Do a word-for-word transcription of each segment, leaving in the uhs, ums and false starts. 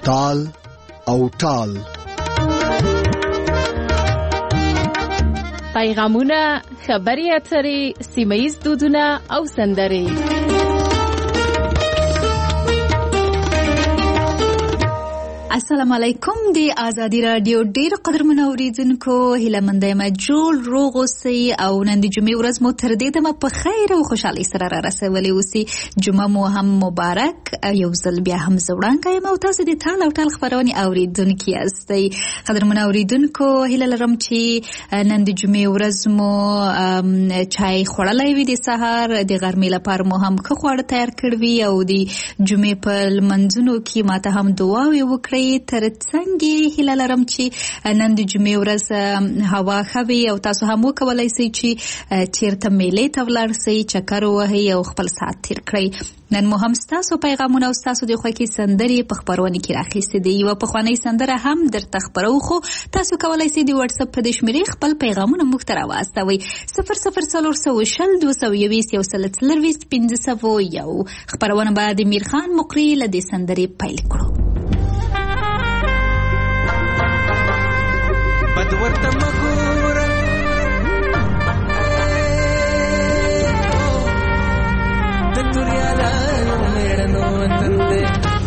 تال او ټال. پیغامونه، خبري اترې، سیمه‌ییز دودونه او سندرې. السلام علیکم. د آزادی رادیو ډیر قدرمن اوریدونکو، هیله مند یم جوړ روغ اوسئ او نن د جمعې ورځ مو تر دې دمه په خیر او خوشحالۍ سره را رسولې اوسئ. جمعه مو هم مبارک. یو ځل بیا هم زه وړاندې یم او تاسو د ټال او ټال خپرونې اوریدونکي یاستئ. قدرمن اوریدونکو، هیله لرم چې نن د جمعې ورځ مو چای خوړلی وي د سهار، د غرمې لپاره مو هم ښه خواړه تیار کړي وي او د جمعې په لمنځونو کې ماته هم دعاوې وکړئ. تر څنګه هیله لرم چې نن د جمعې ورځ هوا ښه وي او تاسو هم وکولای شئ چې چیرته میلې ته ولاړ شئ، چکر ووهئ او خپل ساعت تیر کړئ. نن مو هم ستاسو پیغامونه او ستاسو د خوښې سندرې په خپرونه کې راخیستې دي. یوه پخوانۍ سندره هم درته خپرو، خو تاسو کولی شئ د واتساپ په دې شمېرې خپل پیغامونه موږ ته راواستوئ. صفر صفر څلور سوه شل دوه سوه یوویشت یو سل څلرویشت پنځه سوه یو. خپرونه به د میرخان مقري له دې سندرې پیل کړو. بد ورته مګوره د توریالا میړنو وطن دی،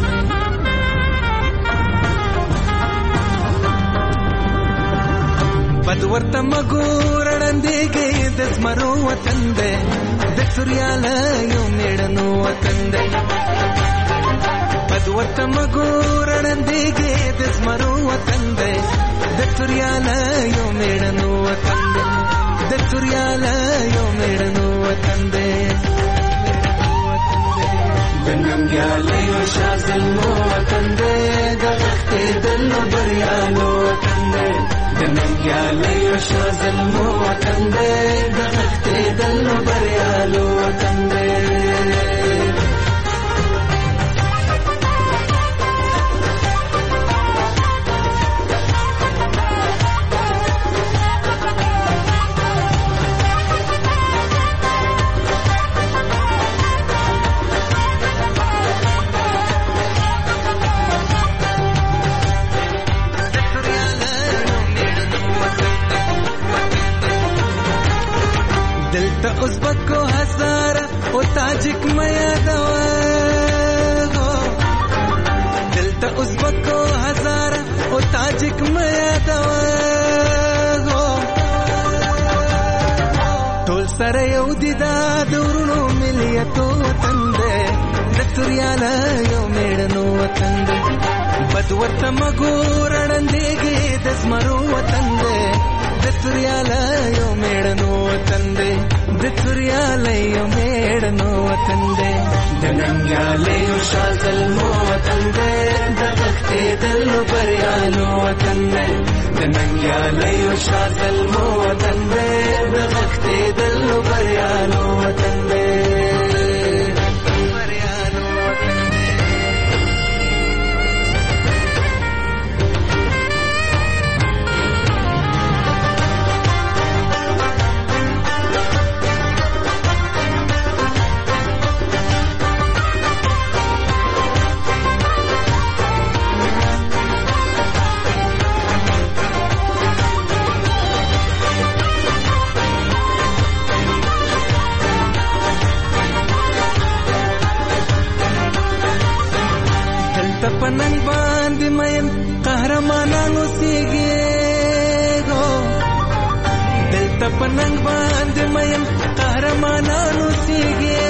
بد ورته مګوره ړندېږي د زمرو وطن دی، د توریالا یو میړنو وطن دی. بد ورته مګوره ړندېږي د زمرو وطن دی، د توریالا یو میړنو وطن دی، د توریالا یو میړنو وطن دی. د ننګیالیو شاه زلمو وطن دی، د غښتېدلو بریالو وطن دی، د ننګیالیو شاه زلمو وطن دی، د غښتېدلو بریالو وطن دی. دلته ازبکو هزاره او تاجک میا دوا، دلته ازبکو هزاره او تاجک میا دوا، ټول سره یو دي دا د ورونو ملیتو وطن دی، د توریالا یو میړنو وطن دی. بد ورته مګوره ړندېږي د زمرو وطن دی، د توریالا یو میړنو وطن دی، د توریالا یو میړنو وطن دی. د ننګیالیو شاه زلمو وطن دی، د غښتېدلو بریالو وطن دی، د ننګیالیو شاه زلمو وطن دی، د غښتېدلو بریالو وطن دی. پننګ باندې مین قهرمانانو سیږي، دلته پننګ باندې مین قهرمانانو سیږي،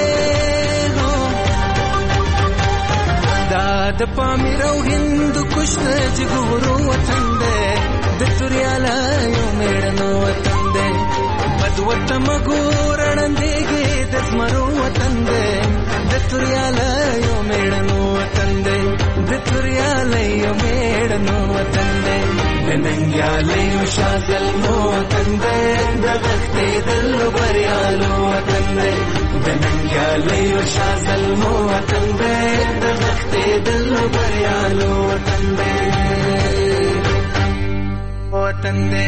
دا د پامیر او هندو کشت جګورو وطن دی، د توریالا یو میړنو وطن دی. بد ورته مګوره ړندېږي د زمرو وطن دی، د توریالا یو میړنو وطن دی، د توریالا یو میړنو وطن دی. د ننګیالیو شاه زلمو وطن دی، د غښتېدلو بریالو وطن دی، د ننګیالیو شاه زلمو وطن دی، د غښتېدلو بریالو وطن دی، وطن دی،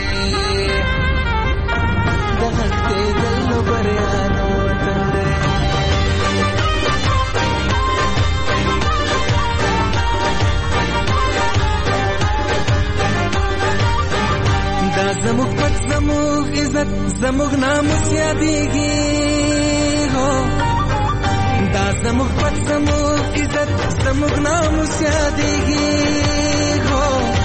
د غښتېدلو بریالو وطن دی. زموږ پت زموږ عزت زموږ ناموس یادېږي هو دا زموږ پت زموږ عزت زموږ ناموس یادېږي هو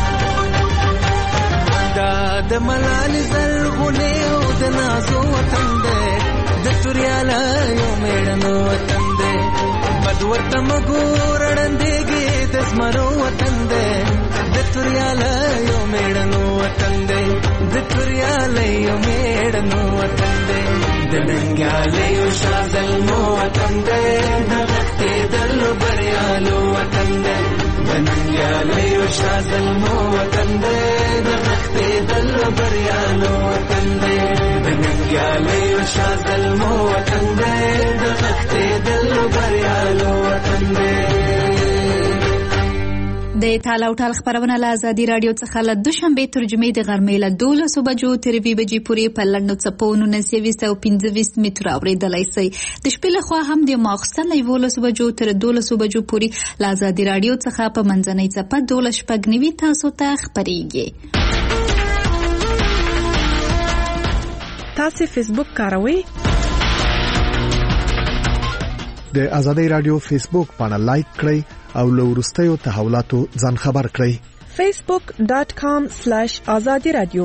دا د ملالۍ زرغونې او د نازو وطن دی د توریالیو مېړنو وطن دی بد ورته مه ګوره ړندېږي د زمرو وطن دی د توریالیو مېړنو وطن دی د توریالیو مېړنو وطن دی د ننګیالیو شاه زلمو وطن دی د غښتېدلو بریالو وطن دی د ننګیالیو شاه زلمو وطن دی د غښتېدلو بریالو وطن دی د ننګیالیو شاه زلمو وطن دی د غښتېدلو بریالو وطن دی. د تاله او ټال خبرونه له ازادي راډیو څخه له دوشنبې تر جمعې د غرمې له دولسو بجو تر یوې بجې پورې په لنډو څپو نولس یویشت او پنځه ویشت متره اورېدلی شئ. د شپې لخوا هم د ماخوستن له یولسو بجو تر دولسو بجو پورې له ازادي راډیو څخه په منځنۍ څپه دولس شپږ نوي تاسو ته خپرېږي. تاسو فیسبوک کاروئ؟ د ازادي راډیو فیسبوک باندې لایک کړئ او له وروستیو تحولاتو ځان خبر کړئ. facebook dot com slash azadi radio.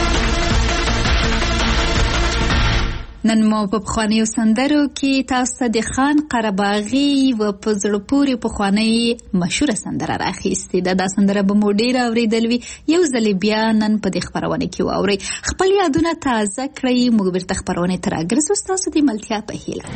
نن مو په پخوانیو سندرو کې تاسو ته د خان قرباغي و په زړه پورې پخوانی مشهوره سندره راخیستې ده. دا سندره به مو ډېره اورېدلې وي. یو ځل بیا نن په دې خپرونه کې واورئ. خپل یادونه تازه کړئ. موږ بیرته خپرونې ته راګرځو ستاسو د ملتیا په هیله.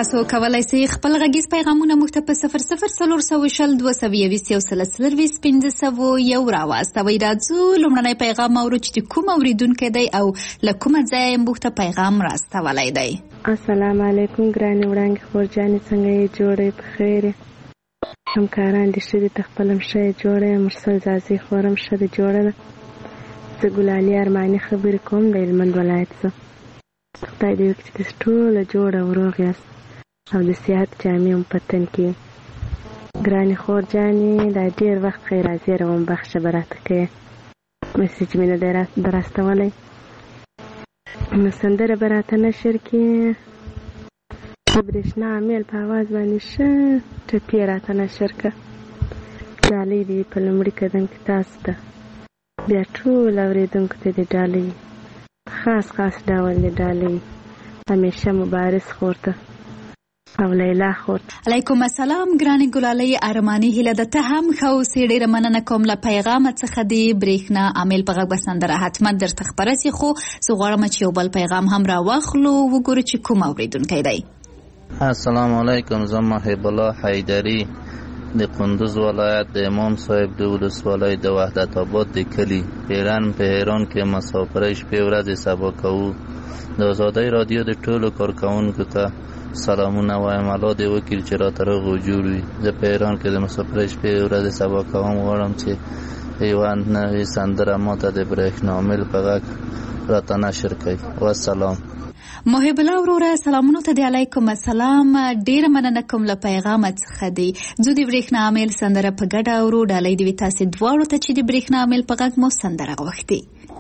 تاسو کولای شئ خپل غږیز پیغامونه موږ ته په صفر صفر څلور سوه شل دوه سوه یویشت یو سل څلرویشت پنځه سوه یو راواستوئ. راځو لومړنی پیغام اورو چې کوم اوریدونکی دی او له کومه ځایه موږ ته پیغام راستولی دی. السلام علیکم ګرانې وړانګې خورجانې، څنګه یې جوړې په خیر یې؟ همکاران دې ښه دي، ته خپل هم ښه یې جوړه یې؟ مرسل ځاځي خور هم ښه ده جوړه ده. زه ګلالي ارماني خبرې کوم د هلمند ولایت څخه. خدای دې وکړي چې تاسو ټوله جوړه او روغ یاست او د صحت جامې هم په تن کې. ګرانې خورجانې دا ډېر وخت ښې راځې روم بخښه به راته کوې، مسیج مې نه دی راستولی. نو سندره به راته نشر کړې، د برېښنا امیل په اواز باندې ښه ټپې راته نشر کړه. ډالۍ دې په لومړي قدم کې تاسو ته، بیا ټول اورېدونکو ته دې ډالۍ خاص خاص ډول دې ډالۍ همیشه مبارز خور ته او لیلا خور. علیکم السلام ګرانې ګلالۍ ارماني، هیله ده ته هم ښه اوسې. ډېره مننه کوم له پیغامه څخه د برېښنا امیل په غږ به سندره حتما درته خپره سي، خو زه غواړم چې یو بل پیغام هم راواخلو، وګورو چې کوم اورېدونکی دی. السلام علیکم، زه محب الله حیدري د کندوز ولایت د امام صاحب د ولسوالۍ د وحدت آباد د کلي پیران په ایران کې مسافرۍ شپې ورځې سبا کوو. د آزادۍ رادیو د ټولو کارکوونکو ته سلامونه وایم، الله دې وکړي چې راته روغ او جوړ وي. زه په ایران کې د مسافرۍ شپې ورځې سبا کوم، غواړم چې یوه نوې سندره ماته د برېښنا امیل په غږ راته نشر کړئ. والسلام. محب الله وروره، سلامونو ته دی. علیکم السلام، ډیره مننه کوم له پیغام څخه دی. زه د برېښنا امیل سندره په ګډه اورو. ډالۍ دی تاسو دواړو ته چې د برېښنا امیل په غږ مو سندره غوښتي.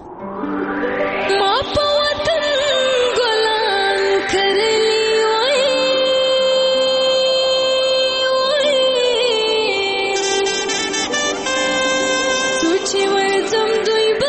ما په وطن ګلان کرلی وای وای سوچ وای زم دوی با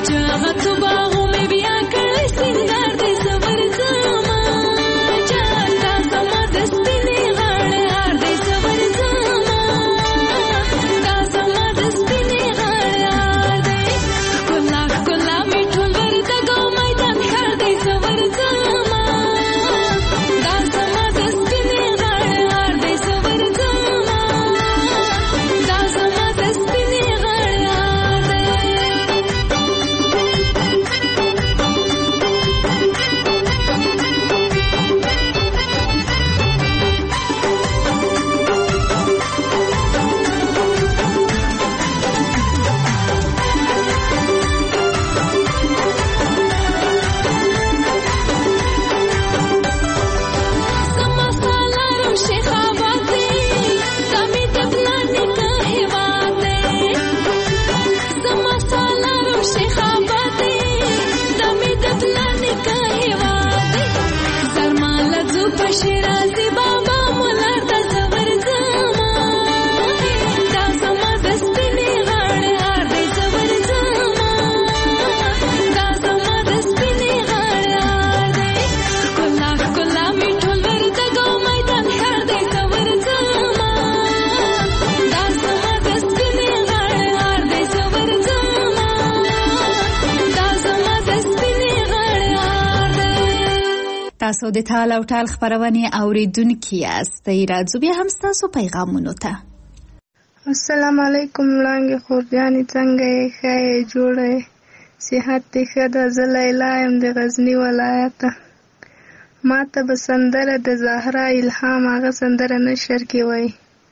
تاسو د ټال او ټال خبرونه اوریدونکي یاست. راځو بیا هم تاسو پیغامونو ته. السلام علیکم لانګ خورجانی څنګه یې؟ ښه جوړه صحت دې ښه ده. زه لیلا یم د غزنی ولایت. ما ته به سندره د زهرا الهام هغه سندره نشر کې وای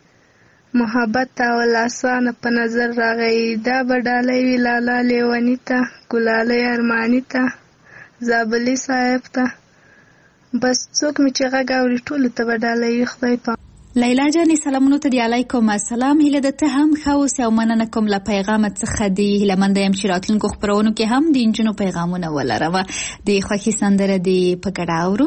محبت او لاسانه په نظر راغی. دا به ډالۍ وي لالا لیونی ته، ګلالۍ ارماني ته، زابلي صاحب ته، بس څوک مې چې غږ اوري ټولو ته به ډالۍ وي. خدای پاک. لیلا جانې سلامونو ته دی. علیکم السلام. هیله ده ته هم ښه اوسې او مننه کوم له پیغامت څخه دی. هیله منده یم چې راتلونکو خپرونو کې هم د نجونو پیغامونه ولرم. د خوښي سندره دی په ګډه اورو.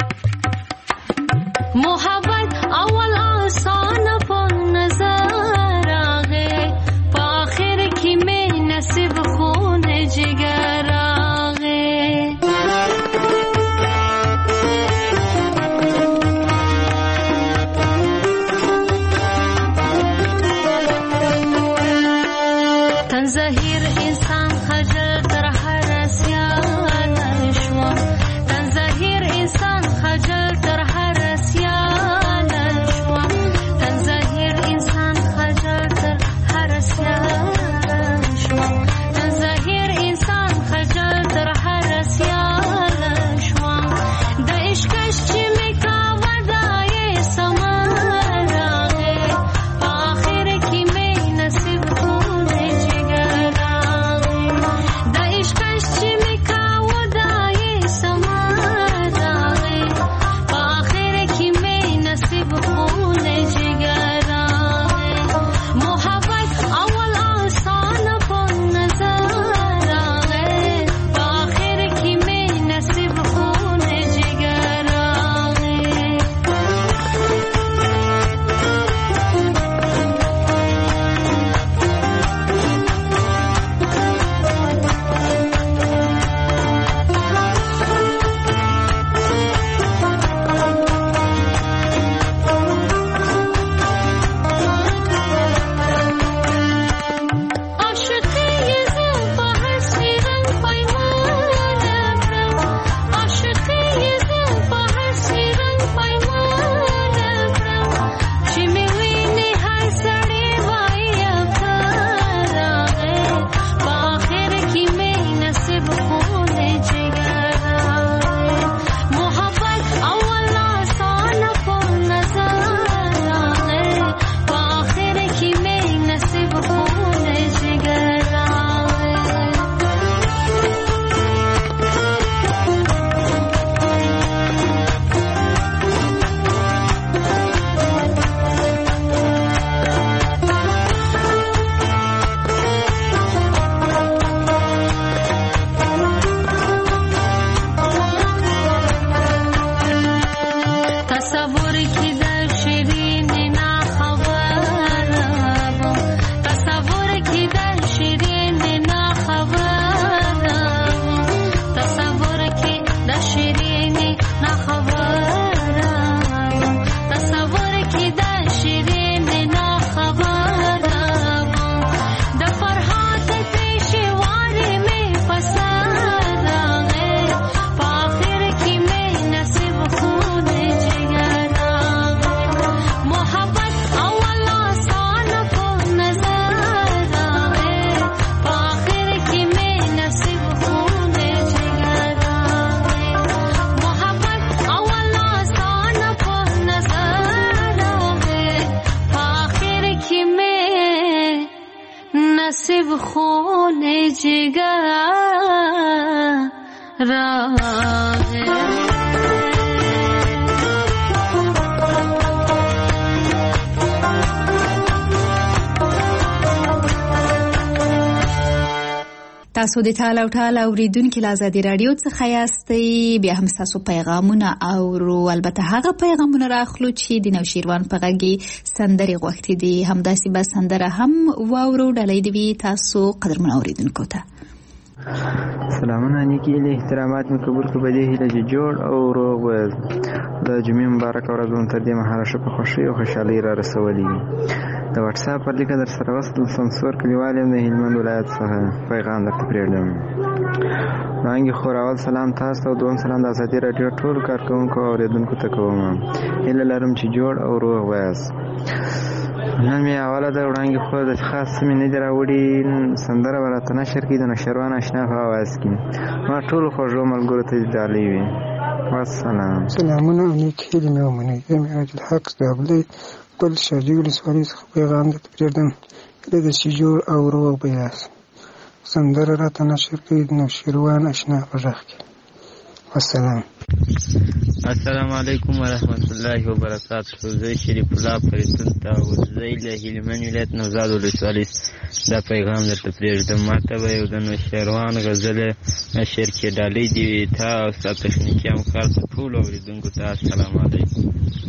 محبت اول آسان په نظر راغی، په آخر کې مې نصیب خون جگر راغی. تن ظاهر انسان خجل تر هر سیانه شو، تن ظاهر انسان خجل تر هر سیانه जिगर रागे تاسو د ټال او ټال اوریدونکو له آزادي رادیو څخه یاستئ. بیا هم تاسو پیغامونه او البته هغه پیغامونه راخلو چې د نوشیروان په غږی سندري غوښتي دي. همداسې به سندره هم واورو. ډالۍ دی تاسو قدرمن اوریدونکو ته سلامونه نیکی له احترامات مې قبول کړو. په دې هیله چې جوړ او روغ و د جمعې مبارک ورځ مو تر دې مهاله شو په خوشي او خوشحالي را رسولي. د واتس اپ پر لیکه در سره وصل سمسور کلیوال د هلمند ولایت څخه پیغام درته پرېږدم. وړاندې خور اول سلام تاسو ته او دوم سلام د آزادي رادیو ټول کارکوونکو او اوریدونکو ته کوم. هیله لرم چې جوړ او روغ وایاست. نن مې اوله د وړاندې خور د خاص مې نه دی راوړي سندره به راته نشر کړي د نوشیروان اشنا په اواز کې. ما ټولو خوږو ملګرو ته ډالۍ وي. والسلام. سلامونه او نیک هیلې مې ومنئ. زه مې عادل حق زابلۍ ګل شاجي ولسوالۍ څخه پیغام درته پرېږدم. هیله ده چې جوړ او روغ به یاست. سندره راته نشر کړي د نوشیروان اشنا په غږ کې. والسلام. السلام علیکم ورحمت الله وبرکاته. زه شریف الله فریدون ته وزۍ له هلمند ولایت نوزاد ولسوالۍ دا پیغام درته پرېږدم. ما ته به یو د نوشیروان غزله نشر کې ډالۍ دي وي تا او ستا تخنیکي همکار ته ټولو اورېدونکو ته السلام علیکم.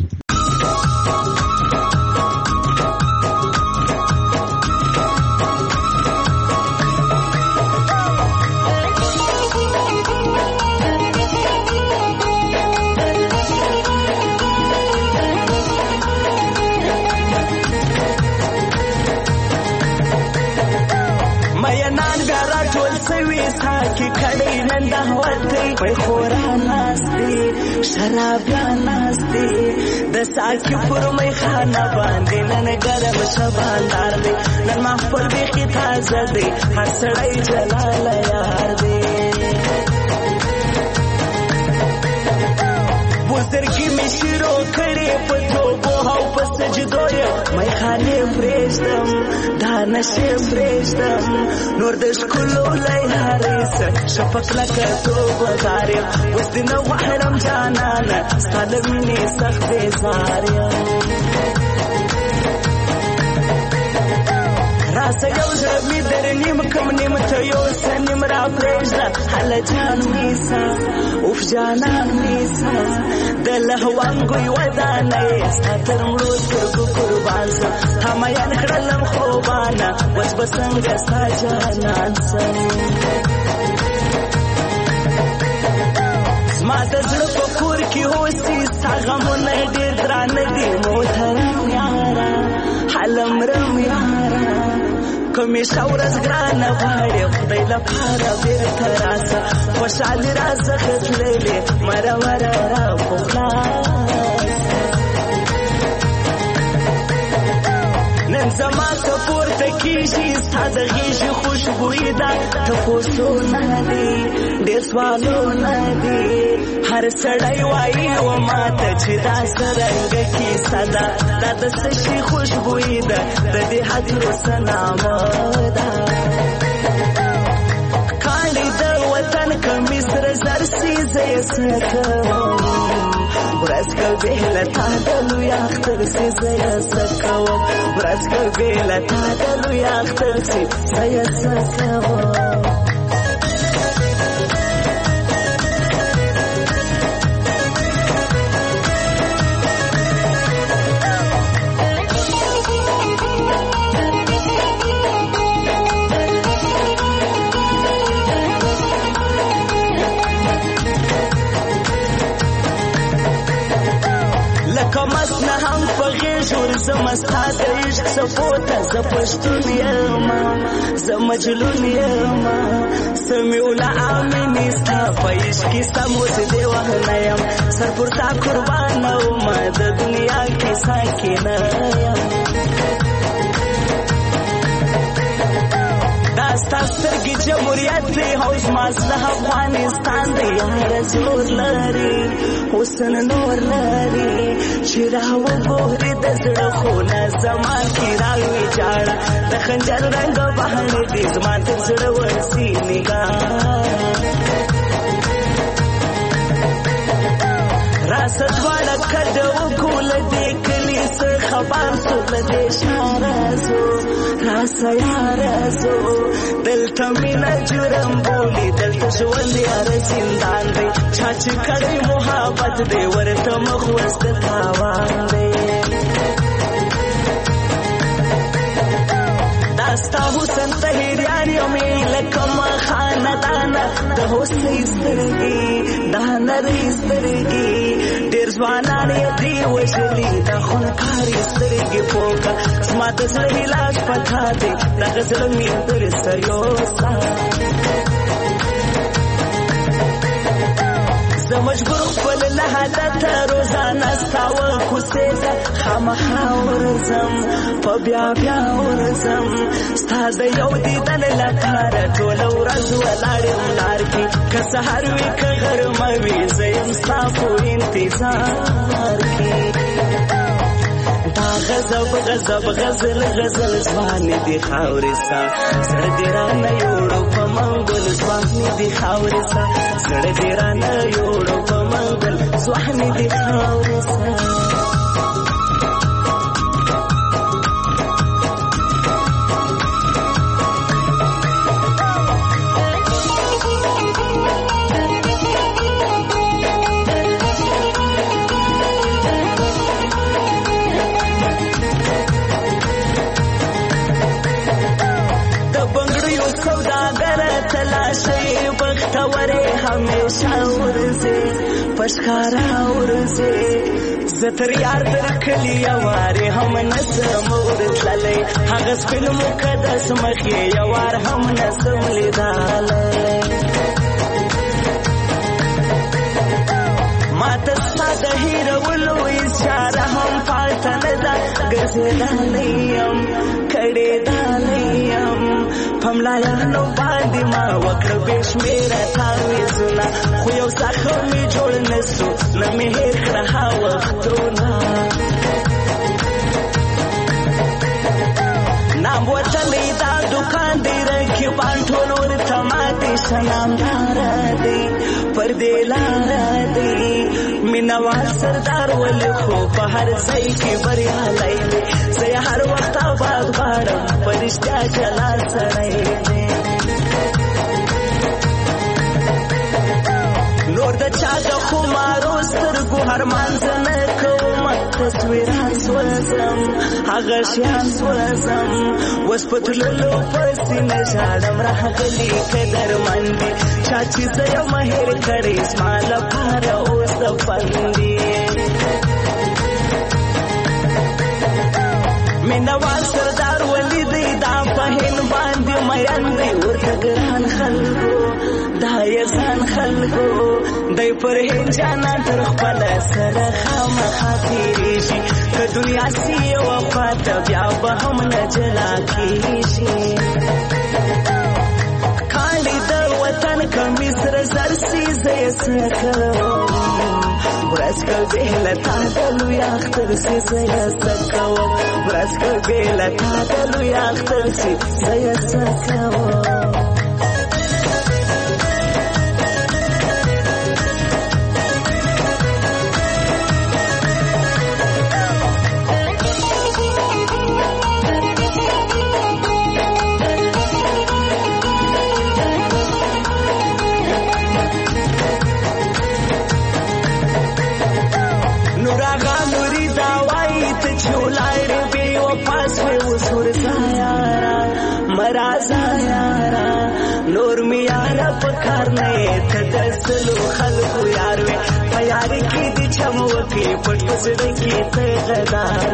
شرابیان ناستی د ساکی پر می خانه باندې نن ګرم شباندار دی نن محفل بیخی تازه دی هر سړی جلال یار دی بزرگی می شروع کړي په توبو او په سجدو می خانه پرېږدم دا نشه پرېږدم نور د ښکلو لیارې سه شفق لکه توبه دار یم اوس دې نه غواړم جانانه ستا له مینې سخت بیزار یم راسه یو زه مې در نیم کم نیم ته یو څه نیم را پرېږده هله جان نیسه اوف جانان نیسه د لهوانګوی ودانه یې ستا تر مړو سترګو قربان سم تا میان کړلم خوبانه اوس به څنګه ستا جانان سم زما د زړه په کور کې اوسي ستا غمونه ډېر درانه دي محترم یاره هلمرم یاره کومې ښه ورځ ګرانه غواړې خدای لپاره بېرته راسه خوشحالي راڅخه تللې مرمره را په خلاصه نن زما که پورته کېږي ستا د غېږې خوشبویي ده تپوسونه دي ډېر سوالونه دي هر سړی وایي و ماته چې دا څرنګه کیسه ده دا د څه شي خوشبویي ده د دې هدیرو څه نامه ده کاڼي د وطن کمیس سره زر سي زه یې څه کوم ورځ که بېله تا د لوی اختر سي زه یې څه کوم ورځ که بېله تا د لوی اختر سي زه یې څه کوم زمستا د عشق سپوته زه پښتون یم زه مجنون یم سمیع العامې ستا په عشق کې سموس دې وهنه یم سر پر تا قربانه ومه د دنیا کې ساکنه یم دا داستا سترګې جمهوریت دی او زما زړه افغانستان دی یاره زور لري حسن نور لري چې راوګورې د زړه خونه زما کې راوي جاړه د خنجر رنګ بهانې دي زما تر زړه ورسي نګاه راست واړه کډه وکول دې کلی څه خبر سول دې شارازو راسه یارازو دلته مینا جرم بولی دلته ژوند یاره زندان دی چا چې کړی محبت دی ورته مخ وست تاوان دی داستا حسن طهیریان یومې لکه خاندانه د حسنې سترګې دا نرۍ سترګې ډېر ځوانان یې دې وژلي دا خونکارې سترګې پوکه زما د زړه علاج پتا دی دغه زړه مې درسته یوسه زه مجبور خپل له حالته روزانه ستا وکوسې ته خامخا ورځم په بیا بیا ورځم ستا د یو دیدن لپاره ټوله ورځ ولاړ یم لار کې که سهار وي که غرمه وي زه یم ستا په انتظار کې دا غضب غضب غزل غزل ځوانې دي خاورې ستا زړه دې رانه یوړو په منګل ځوانې دي خاورې ستا زړه دې رانه یوړو په منګل ځوانې دي خاورې ستا پشکارا ورځې زه تر یار تر کلي یوارې هم نسم ورتللی هغه سپین مقدس مخ یې یوار هم نسم لیدلی ماته ستا د هېرولو اشاره هم پاته نه ده ګرځېدلی یم کړېدلی یم په ملایانو باندې ما وکړه بې شمېره تعویضونه خو یو زخم مې جوړ نه سو نه مې هېر کړه ها وختونه نام وتلی دا دوکان دی رقیبان ټول ورته ماتې سلامداره دی پر دې لاره دی مینهوال سردار ولې خو په هر ځای کې بریالی دی زه یې هر وخت آباد غواړم په رښتیا جلا سړی دی نور د چا د خمارو سترګو هرمان زه نه کوم تصویران سوځم هغه شیان سوځم اوس په تللو پسې نه ژاړم راغلي قدرمن دي چا چې زه یم هېر کړې زما لپاره اوس دفن دي مینهوال سردار ولي دی دا په هند باندې مین دی ورته ګران خلکو دا یې ځان خلکو دی پر هند جانا تر خپله سره خامخا تېرېږي که دنیا سي یوه خواته بیا به هم نه جلا کېږي کاڼي د وطن کمیس سره زر سي زه یې څه کوم ورځ که بې له تا د لوی اختر سي زه یې څه کوم ورځ که بې له تا د لوی اختر سي زه یې څه کوم مرازا یارا نور می یارا پکار نه ته دسلو خلکو یار وې په یار کې دي چمو کې پټ زړه کې ته غدار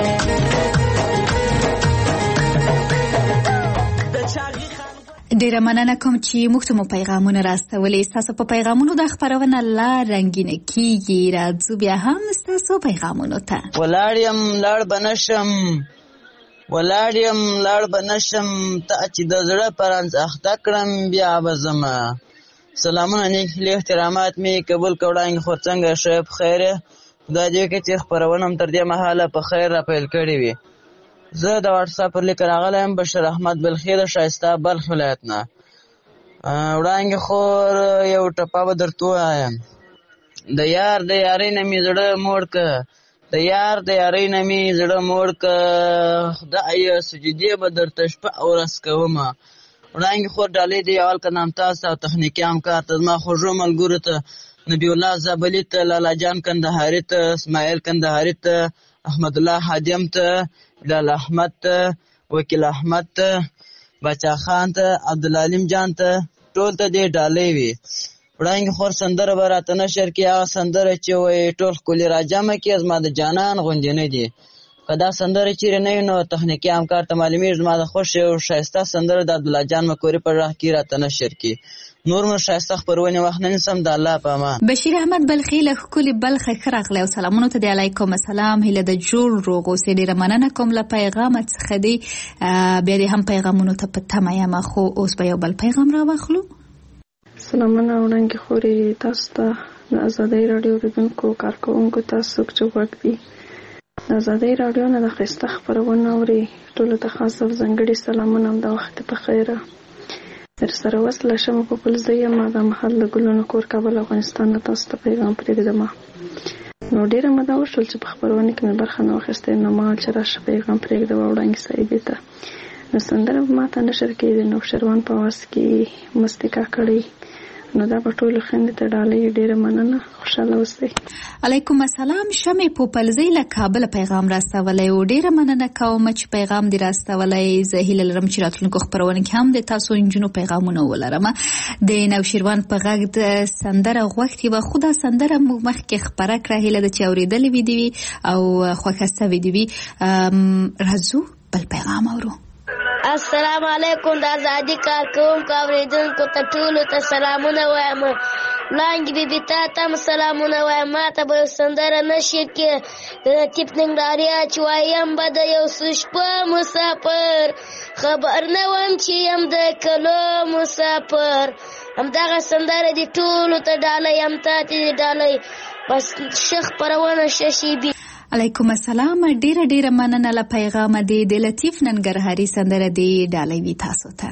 ډیره مننه کوم چې موږ ته مو پیغامونه راستولې. ستاسو په پیغامونو د خپرونه لا رنګینه کیږي. راځو بیا هم ستاسو پیغامونو ته. ولاړ یم لاړ بنشم ولاړ یم لاړ به نشم ته چې د زړه پرانځ اخته کړم بیا به ځمه. سلامونه نیک هیلې احترامات مې قبول کړه وړاندې خو څنګه ښه په خیر خدای دې وکړي چې خپرونه هم تر دې مهاله په خیر را پیل کړې وي. زه د واټساپ پر لیک راغلی یم بشیر احمد بلخي د ښایسته بلخ ولایت نه. وړاندې خور یو ټپه به درته ووایم. د یار د یارۍ نه مې زړه موړ که د یار د یارۍ نه مې زړه موړ که خدایه سجدې به درته شپه او ورځ کومه. وړاندې خور ډالۍ د اول که نامتاز ته او تخنیکي همکار ته زما خوږو ملګرو ته نبی الله زابلي ته لالا جان کندهاري ته اسماعیل کندهاري ته احمد الله حادم ته بلال احمد ته وکیل احمد ته بچا خان ته عبدالعلیم جان ته ټول ته دې ډالۍ وي. وړاندې خور سندره به راته نشر کړي هغه سندره چې وایي ټول ښکلي راجمع کړي زما د جانان غوندې نه دي. که دا سندره چیرې نه وي نو تخنیکي همکار ته معلومیږي زما د خوښ یو ښایسته سندره د عبدالله جان مکوري په غږ کې راته نشر کړي. نور مو ښایسته خپرونې وخت نه نیسم د الله په امان. بشیر احمد بلخي له ښکلي بلخه ښه راغلی او سلامونو ته دې علیکم السلام هیله د جوړ روغ اوسې ډېره مننه کوم له پیغامه څخه دی. بیا دې هم پیغامونو ته په تمه یم خو اوس به یو بل پیغام را واخلو. سلامونه وړاندې خورې تاسو ته د ازادۍ راډیو اوریدونکو کارکوونکو تاسو څوک چې غوږ دي د ازادۍ راډیو نه د ښایسته خپرونه اوري ټولو ته خاص او ځانګړي سلامونه هم د وخت په خیره در سره وصله شمه په پل زه یم دا مهال د ګلونو کور کابل افغانستان نه تاسو ته پیغام پرېږدمه. نو ډېره موده وشول چې په خپرونه کې مې برخه نه واخیستی نو ما ویل چې راشه پیغام پرېږدوه وړاندې صاحبې ته. نو سندره به ما ته نشر کړي د نوشروان په اواز کې مستیکا کړی نو دا په ټولو خویندو ته ډالۍ ډېره مننه خوشحاله اوسئ. علیکم السلام شمې پوپلزۍ له کابله پیغام راستولی و ډېره مننه کوم چې پیغام دې راستولی. زه هیله لرم چې راتلونکو خپرونه کې هم د تاسو نجونو پیغامونه ولرم. د نوشیروان په غږ د سندره غوښتې وه خو دا سندره موږ مخکې خپره کړه هیله ده چې اورېدلې وي دې وي او خوښه سوې دې وي. راځو بل پیغام اورو. السلام علیکم د ازادي کارکوونکو اورېدونکو ته ټولو ته سلامونه وایم. وړاندې بیبي تا ته هم سلامونه وایم. ما ته به یو سندره نشر کړي د لطیف ننګرهاریا چې وایم به د یو څه شپه مسافر خبر نه وم چې یم د کلو مسافر. همدغه سندره دې ټولو ته ډالۍ هم تا ته دې ډالۍ بس ښه خپرونه ښه شیبي. علیکم السلام ډیره ډیره مننه له پیغام دی د لطیف ننګرهاري سندره دی ډالۍ وی تاسو ته.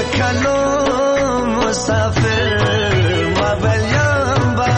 کلو مسافر ما بلیم با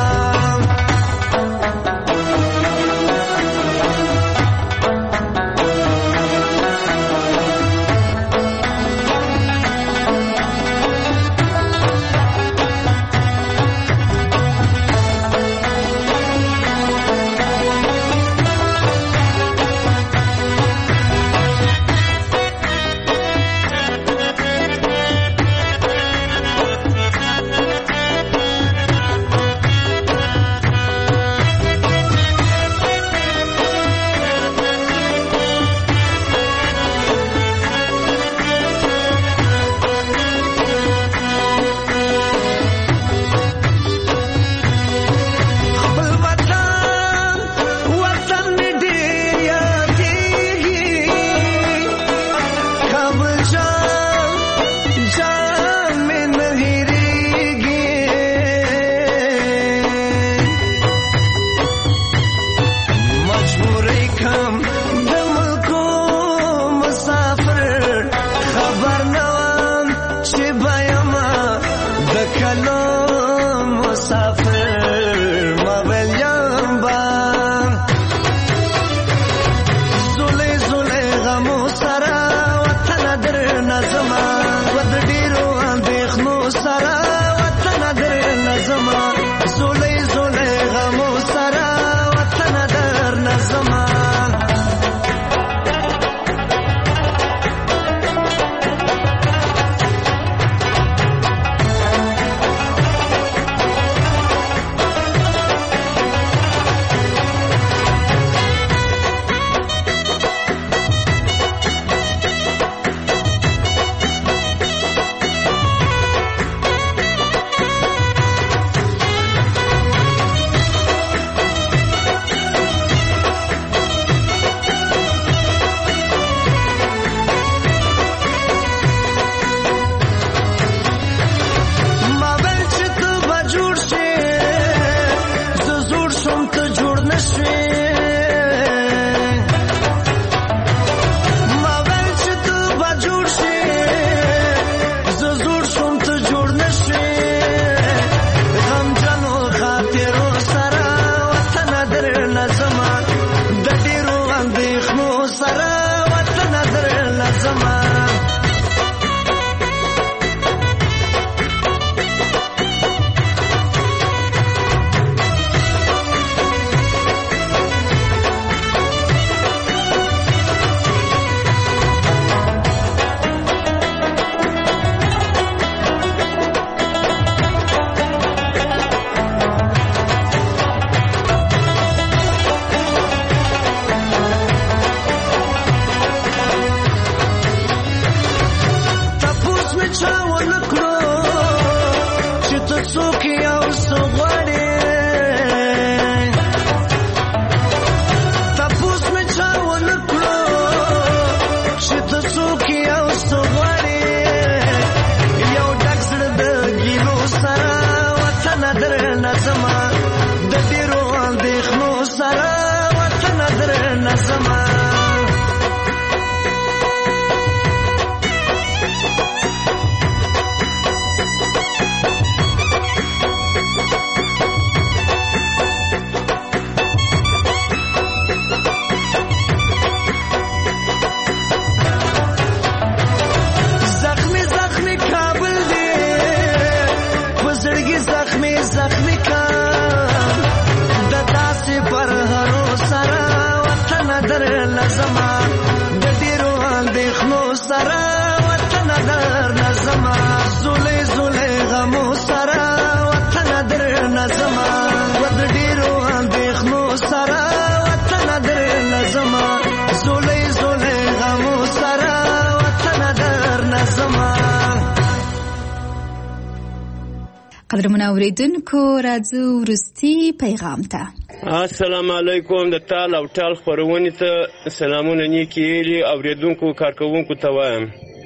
قدرمن اوریدونکو راځو وروستي پیغام ته. السلام علیکم. د تال او ټال خپرونې ته سلامونه نیکې هیلې اوریدونکو کارکوونکو ته وایم.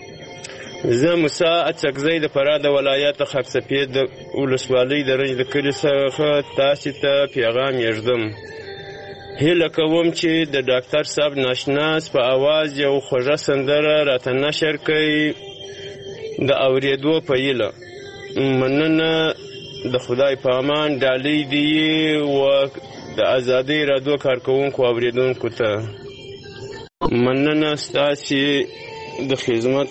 زه موسی اڅکزی د فراه د ولایت خاکسپید د ولسوالۍ د رنج د کلي څخه تاسې ته پیغام یږدم. هیله کوم چې د ډاکټر صاحب ناشناس په اواز یو خوږه سندره راته نشر کړئ. د اورېدو په هیله. مننه. د خدای په امان. ډالۍ دی و د ازادۍ رادیو کارکوونکو اورېدونکو ته مننه ستاسې د خدمت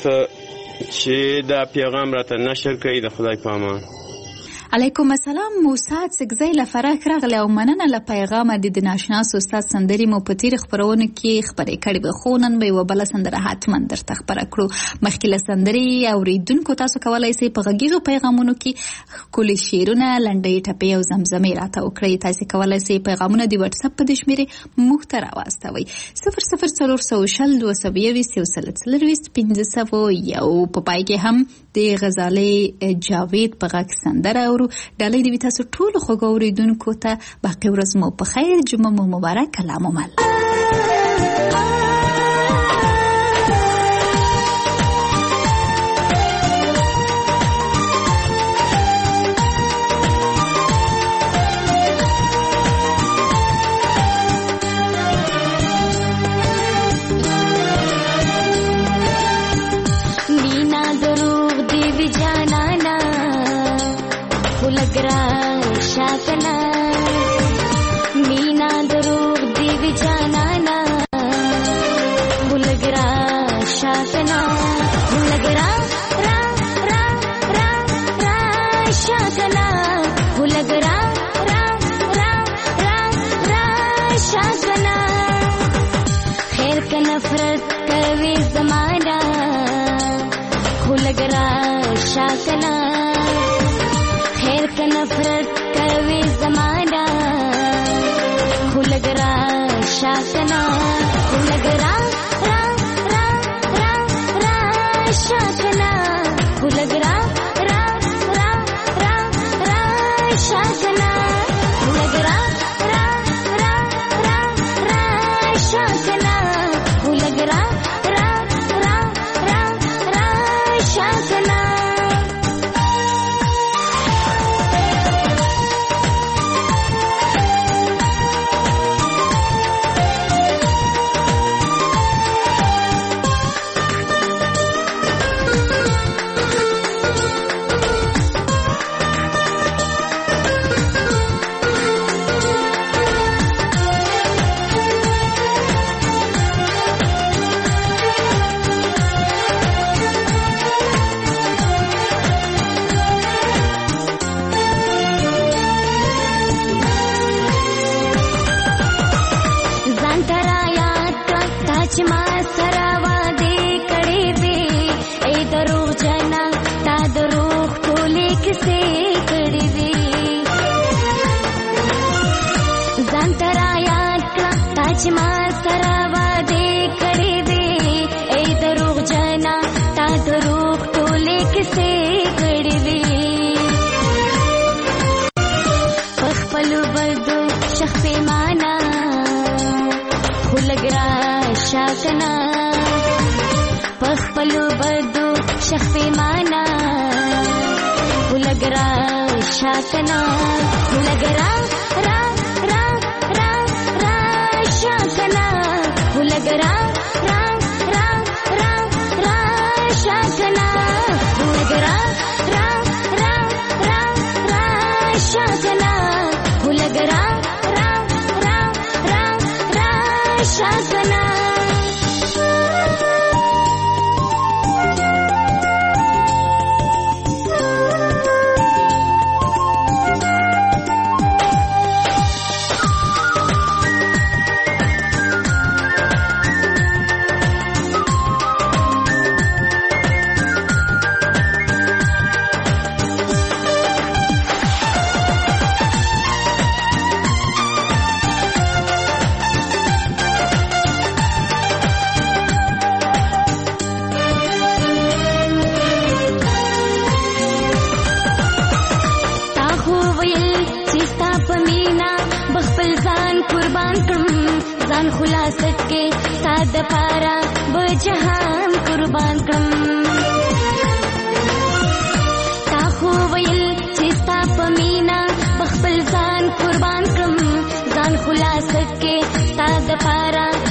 چې دا پیغام راته نشر کوي. د خدای په امان. علیکم السلام. موسی سګزی له فراه راغلی او مننه له پیغامه د ناشناس استاد سندرې مو په تیر خبرونه کې خبرې کړې به خو نن به یوه بله سندره حتما درته خبره کړو. مخکې له سندرې اورېدونکو تاسو کولی شئ په غږیزو پیغامونو کې ښکلي شعرونه، لنډۍ ټپې او زمزمې راته وکړئ. تاسې کولی شئ پیغامونه د وټساپ په دې شمېرې موږ ته راواستوئ. صفر صفر څلور سوه شل دوه سوه یویشت یو سل څلرویشت پنځه سوه یو. په پای کې هم د غزالې جاوید په غږ سندره اورو. ډالۍ دې وي تاسو ټولو خوږو اورېدونکو ته. باقي ورځ مو په خیر، جمعه مو مبارک، الله مو مل.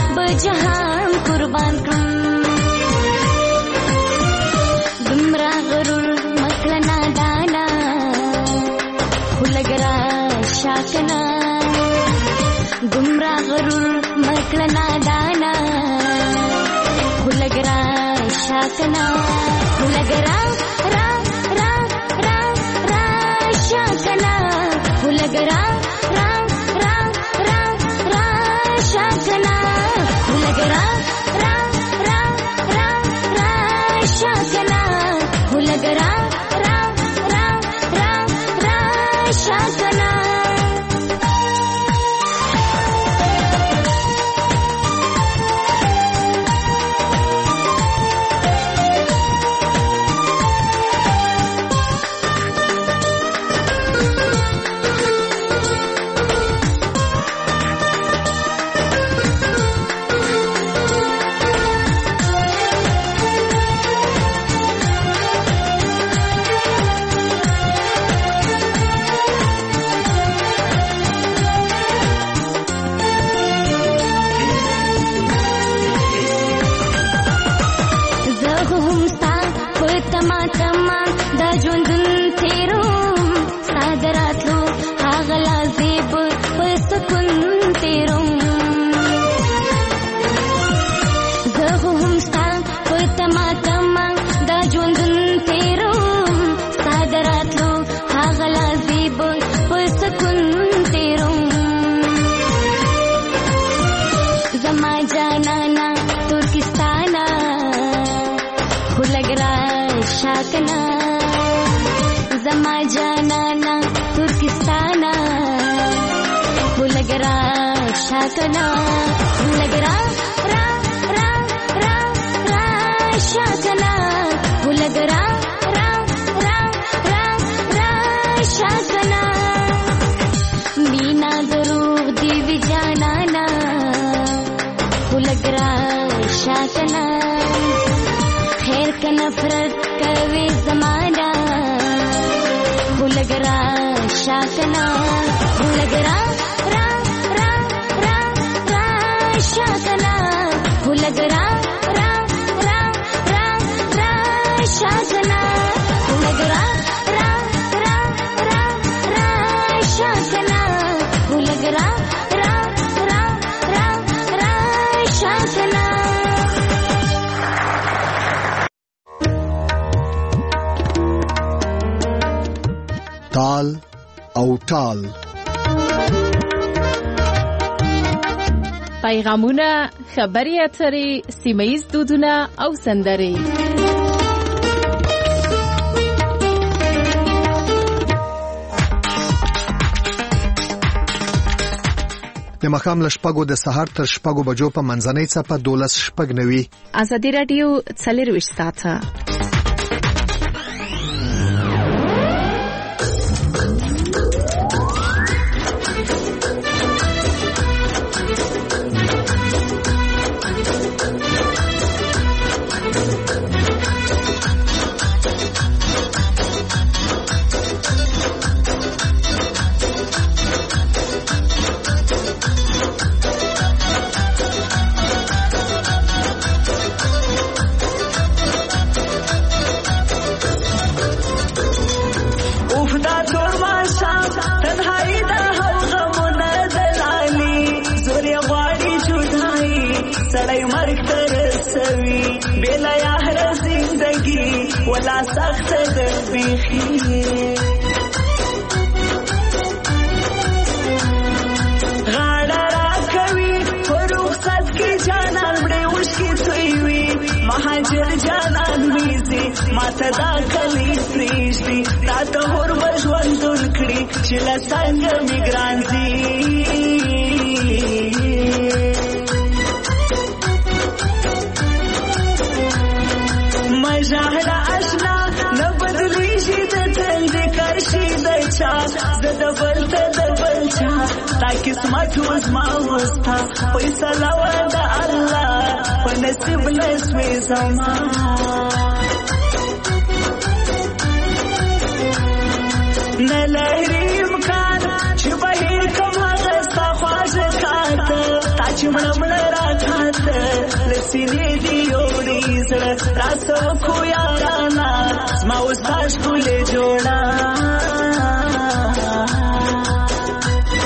जहां कुर्बान करूं दुमरा شاکنا گمراه غرور مکړه نادانا خلګرا شاکنا خلګرا را را را را شاکنا خلګرا را را را را شاکنا خلګرا را را را را شاکنا خلګرا را را را را شاکنا زما جانانا ترکستانا خلګرا شاکنا خلګرا را را را را شاکنا خلګرا را را را را شاکنا مینا دروغ دی وی جانانا خلګرا شاکنا خیر کا نفرت کوي زمانہ خلګرا شاکنا خلګرا را را را را شاکنا خلګرا را را را را شاکنا خلګرا را را را را شاکنا خلګرا را را را را شاکنا تال او ټال پیغامونه خبري اترې سیمه‌ییز دودونه او سندرې د مخام لشپګو د سحر تر شپګو بجو په منځنۍ صفه دولس شپګ نوي ازادي رادیو څلرويشت ساعته ولا سخت دبیخی غاړه را کوي فرخصت کی جانان مړې وشکي توي مهاجر جانان میزي ماته دا کلی پریږدي تا ته هور ژوندون کړي چې له څنګه میګران دي مجاهده اشنا نه بدلیږي د تل د کرشي د چا زه د بل ته د بل چا تا قسمت وز ما وستا فیصله و د الله په نصیب نسوي زما نه لري امکان چې بهر کوم هغه ستا خواږه کاته تا چې مړه مړه راکاته له سینې دې یوړې زړه راسه خو یارانا زما اوس تا ښکلې جوړه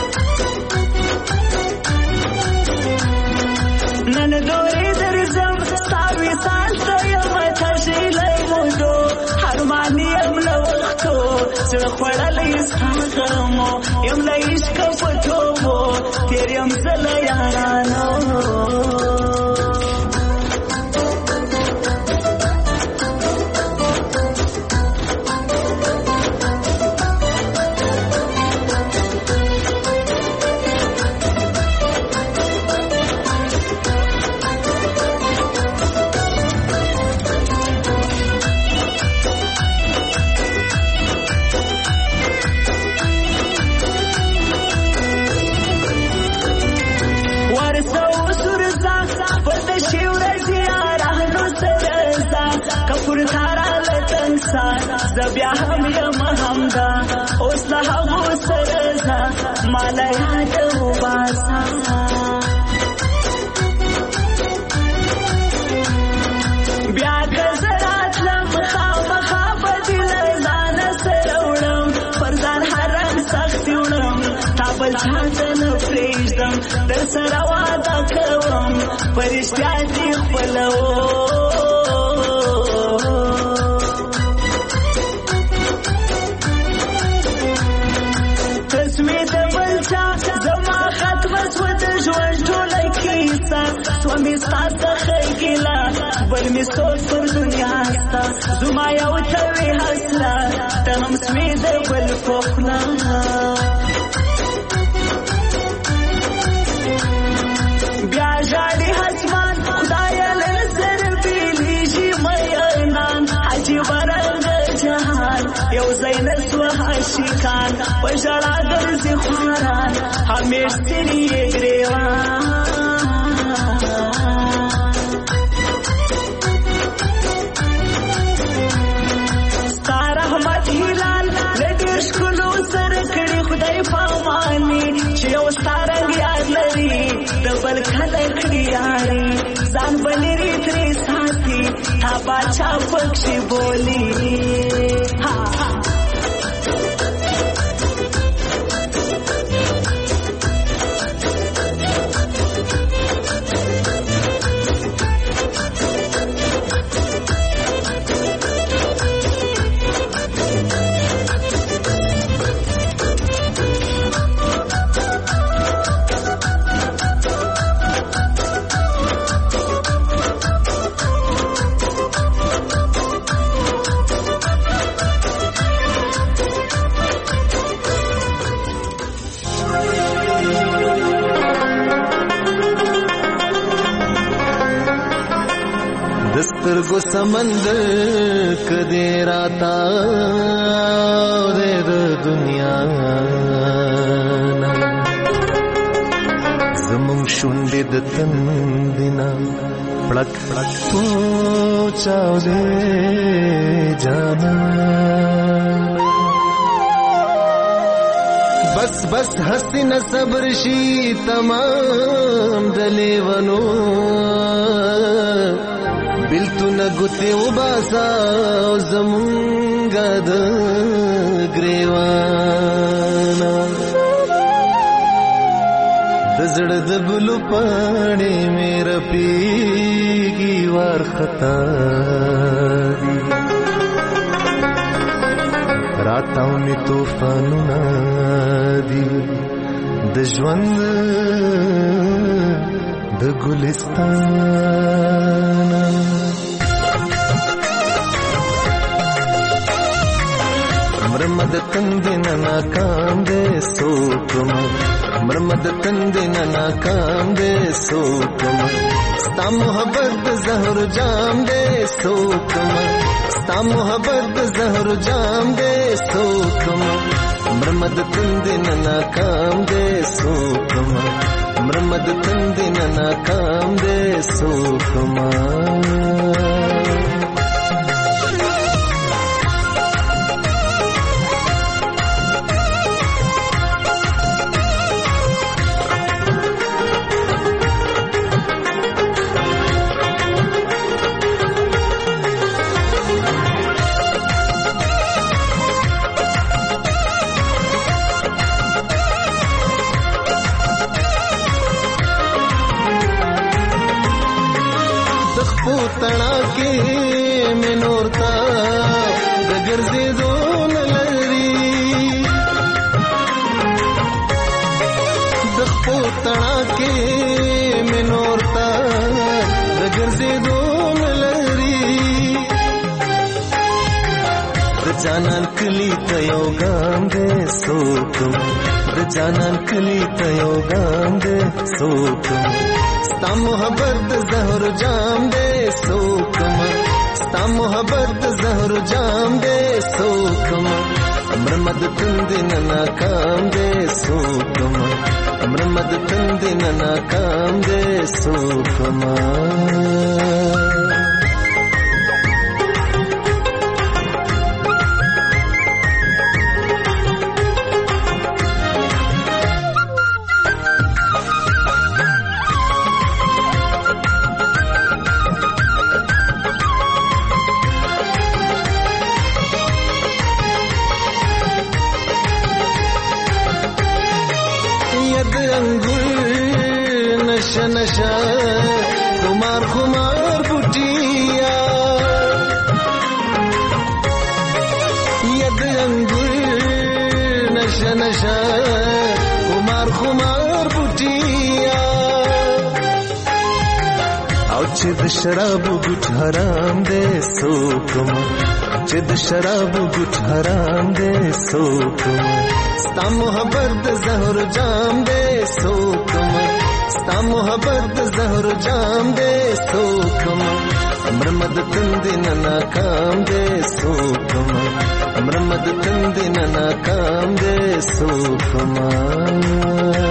زړه خوړلی ساغمو یم له عشقه په توبو تېر یم زه له یارانو بیا هم یم همدا اوس له هغو سره ځه ما له یاده وباسه بیا که زه راتلم خامخا به دې له ځانه سره وړم پر ځان حرم سختي وړم تا بل چا ته نه پرېږدم در سره واده کوم په رښتیا دې خپلوم سومی ستا څخه ګیله بل مې سوچ پر دنیا ستا زما یو تړې هسله ته هم سوې د بل په خوله بیا ژاړي اسمان خدایه له سره بېلېږي مینان عجیبه رنګه جهان یو ځای نه سوه عاشقان په ژړا ګرځي خواران همیش ستړي یې ګرېوان بل کله کړي یاري ځان بلري ترې ساتي تا باچا پکښې بولي سترګو سمندر کدی راتا دې د دنیا زمون شونډې د تندینا پړک پړک سوچاو دې جانا بس بس حسین صبر شي تمام دلی ونو بلتون گوتی و باسا زمونگا د گریوانا دزڑ دبلو پاڑی میرا پیگی وار خطا دی راتاو می توفانو نادی دجوند د گلستان مرمد تندنا ناکام دے سوکما مرمد تندنا ناکام دے سوکما ستا محبت زہر جام دے سوکما ستا محبت زہر جام دے سوکما مرمد تندنا ناکام دے سوکما مرمد تندنا ناکام دے سوکما تنا کے میں نورتا دگر سے دون لری जानन कली तयो गांदे सोकम द जानन कली तयो गांदे सोकम स्ता मोहब्बत जहर जाम दे सोकम स्ता मोहब्बत जहर जाम दे सोकम अमर मद तंदिन नाकाम दे सोकम अमर मद तंदिन नाकाम दे सोकम नशा खुमार खुमार बुटिया यद अंगुर नशा नशा खुमार खुमार बुटिया और चिद शराब गुट हराम दे सोकम चिद शराब गुट हराम दे सोकम स्ता मोहब्बत जहर जाम दे सोकम स्ता मोहब्बत जहर जाम दे सोकम अमर मद तंदिन नाकाम दे सोकम अमर मद तंदिन नाकाम दे सोकम